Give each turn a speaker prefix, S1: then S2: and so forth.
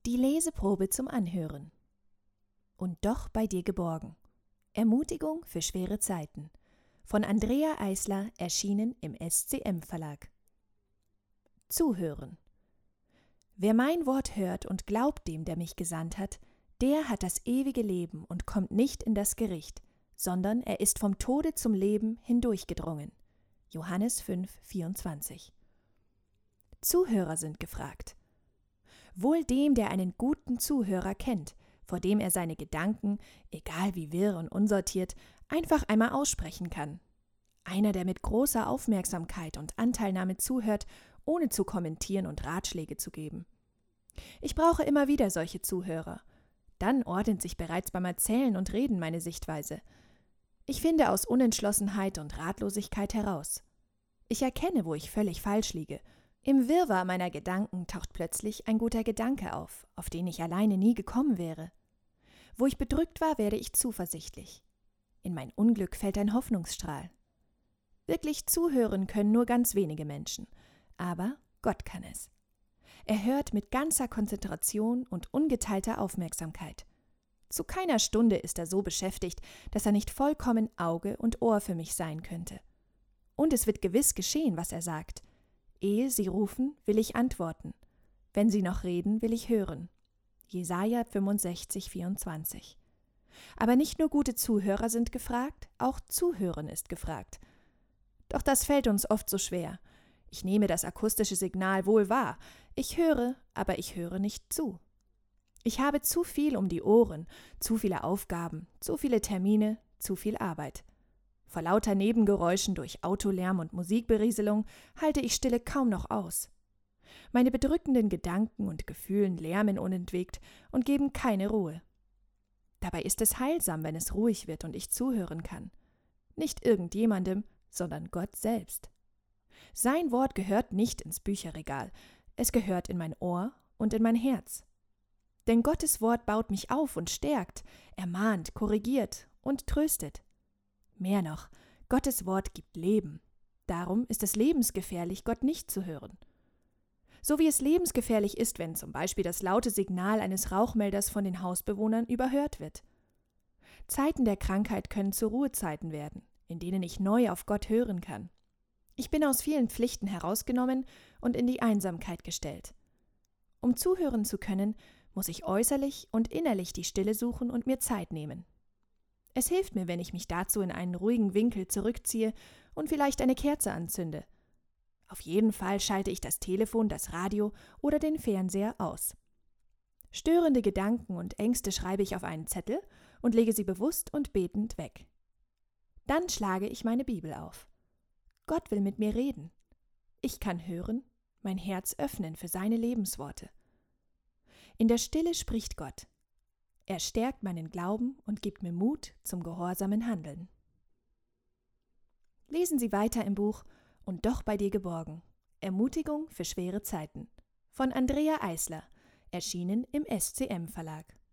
S1: Die Leseprobe zum Anhören. Und doch bei dir geborgen. Ermutigung für schwere Zeiten. Von Andrea Eisler, erschienen im SCM-Verlag. Zuhören. Wer mein Wort hört und glaubt dem, der mich gesandt hat, der hat das ewige Leben und kommt nicht in das Gericht, sondern er ist vom Tode zum Leben hindurchgedrungen. Johannes 5,24. Zuhörer sind gefragt. Wohl dem, der einen guten Zuhörer kennt, vor dem er seine Gedanken, egal wie wirr und unsortiert, einfach einmal aussprechen kann. Einer, der mit großer Aufmerksamkeit und Anteilnahme zuhört, ohne zu kommentieren und Ratschläge zu geben. Ich brauche immer wieder solche Zuhörer. Dann ordnet sich bereits beim Erzählen und Reden meine Sichtweise. Ich finde aus Unentschlossenheit und Ratlosigkeit heraus. Ich erkenne, wo ich völlig falsch liege. Im Wirrwarr meiner Gedanken taucht plötzlich ein guter Gedanke auf den ich alleine nie gekommen wäre. Wo ich bedrückt war, werde ich zuversichtlich. In mein Unglück fällt ein Hoffnungsstrahl. Wirklich zuhören können nur ganz wenige Menschen, aber Gott kann es. Er hört mit ganzer Konzentration und ungeteilter Aufmerksamkeit. Zu keiner Stunde ist er so beschäftigt, dass er nicht vollkommen Auge und Ohr für mich sein könnte. Und es wird gewiss geschehen, was er sagt. Ehe sie rufen, will ich antworten. Wenn sie noch reden, will ich hören. Jesaja 65,24. Aber nicht nur gute Zuhörer sind gefragt, auch Zuhören ist gefragt. Doch das fällt uns oft so schwer. Ich nehme das akustische Signal wohl wahr. Ich höre, aber ich höre nicht zu. Ich habe zu viel um die Ohren, zu viele Aufgaben, zu viele Termine, zu viel Arbeit. Vor lauter Nebengeräuschen durch Autolärm und Musikberieselung halte ich Stille kaum noch aus. Meine bedrückenden Gedanken und Gefühlen lärmen unentwegt und geben keine Ruhe. Dabei ist es heilsam, wenn es ruhig wird und ich zuhören kann. Nicht irgendjemandem, sondern Gott selbst. Sein Wort gehört nicht ins Bücherregal, es gehört in mein Ohr und in mein Herz. Denn Gottes Wort baut mich auf und stärkt, ermahnt, korrigiert und tröstet. Mehr noch, Gottes Wort gibt Leben. Darum ist es lebensgefährlich, Gott nicht zu hören. So wie es lebensgefährlich ist, wenn zum Beispiel das laute Signal eines Rauchmelders von den Hausbewohnern überhört wird. Zeiten der Krankheit können zu Ruhezeiten werden, in denen ich neu auf Gott hören kann. Ich bin aus vielen Pflichten herausgenommen und in die Einsamkeit gestellt. Um zuhören zu können, muss ich äußerlich und innerlich die Stille suchen und mir Zeit nehmen. Es hilft mir, wenn ich mich dazu in einen ruhigen Winkel zurückziehe und vielleicht eine Kerze anzünde. Auf jeden Fall schalte ich das Telefon, das Radio oder den Fernseher aus. Störende Gedanken und Ängste schreibe ich auf einen Zettel und lege sie bewusst und betend weg. Dann schlage ich meine Bibel auf. Gott will mit mir reden. Ich kann hören, mein Herz öffnen für seine Lebensworte. In der Stille spricht Gott. Er stärkt meinen Glauben und gibt mir Mut zum gehorsamen Handeln. Lesen Sie weiter im Buch Und doch bei dir geborgen. Ermutigung für schwere Zeiten. Von Andrea Eisler, erschienen im SCM-Verlag.